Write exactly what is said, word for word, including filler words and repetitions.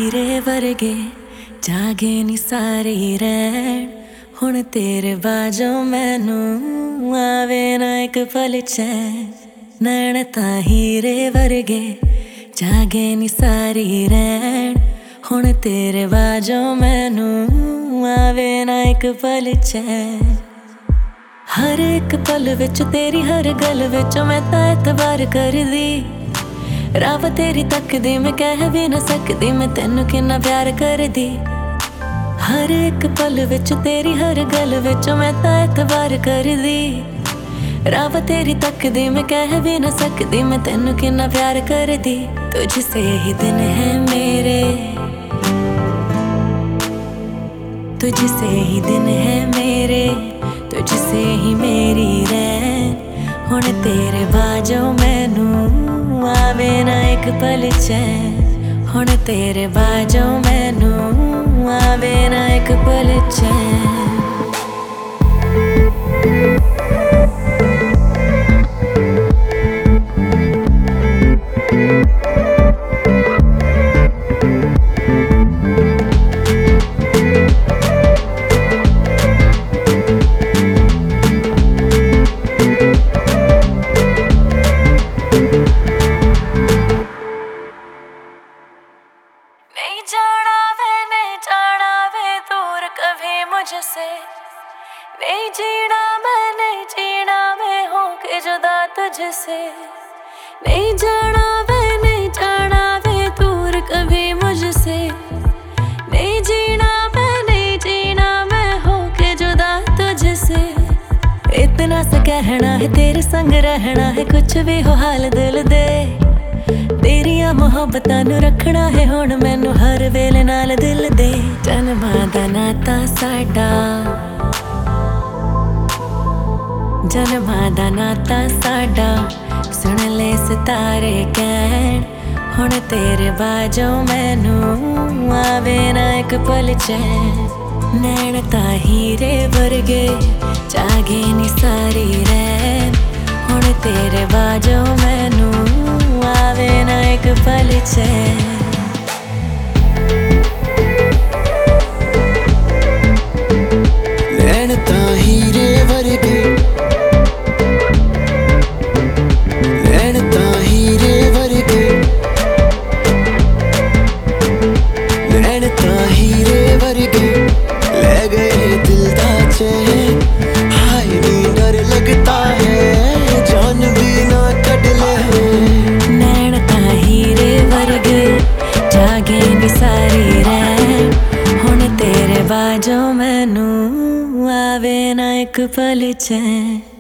हीरे वर्गे जागे नी सारे रैन हुण तेरे बाजों मैनू आवे ना एक पल चैन। नैन तां हीरे वर्गे जागे नी सारी रैन हुण तेरे बाजों मैनू आवे ना एक पल चैन। हर एक पल विच तेरी हर गल विच मैं तां एतबार करदी, रब तेरी तकदी मैं कह भी ना सकदी मैं तैनू किन्ना प्यार करदी। हर एक पल विच तेरी हर गल विच मैं तां एतबार करदी, रब तेरी तकदी मैं कह भी ना सकदी मैं तैनू किन्ना प्यार करदी। तुझसे ही दिन है मेरे, तुझसे ही दिन है मेरे, तुझसे ही मेरी रैन हुण तेरे बाजों मैनू आवे ना एक पल चैन। हुण तेरे बाजों मैनू आवे ना एक पल चैन। नहीं जाना वे नहीं जाना वे दूर कभी मुझसे, नहीं जीना मैं नहीं जीना मैं होके जुदा तुझसे। नहीं जाना वे नहीं जाना वे दूर कभी मुझसे, नहीं जीना मैं नहीं जीना मैं होके जुदा तुझसे। इतना सा कहना है तेरे संग रहना है कुछ भी हो हाल दिल दे, तेरिया मुहब्बतां नू रखना है हुण मैनू हर वेले नाल दिल दे। जन्मां दा नाता साडा, जन्मां दा नाता साडा सुन ले सितारे कहण हुण तेरे बाजों मैनू आवे ना एक पल चैन। नैन तां हीरे वर्गे जागे नी सारी रैन हुण तेरे बाजों मैनू आवे ना एक पल चैन। नैन तां हीरे वर्गे, नैन तां हीरे वर्गे, नैन तां हीरे वर्गे ले गए दिल दा चैन। हाय नी डर लगता है जान भी ना कट ले। नैन तां हीरे वर्गे जागे नी सारी रैन हुण तेरे बाजों मैनू आवे ना एक पल चैन।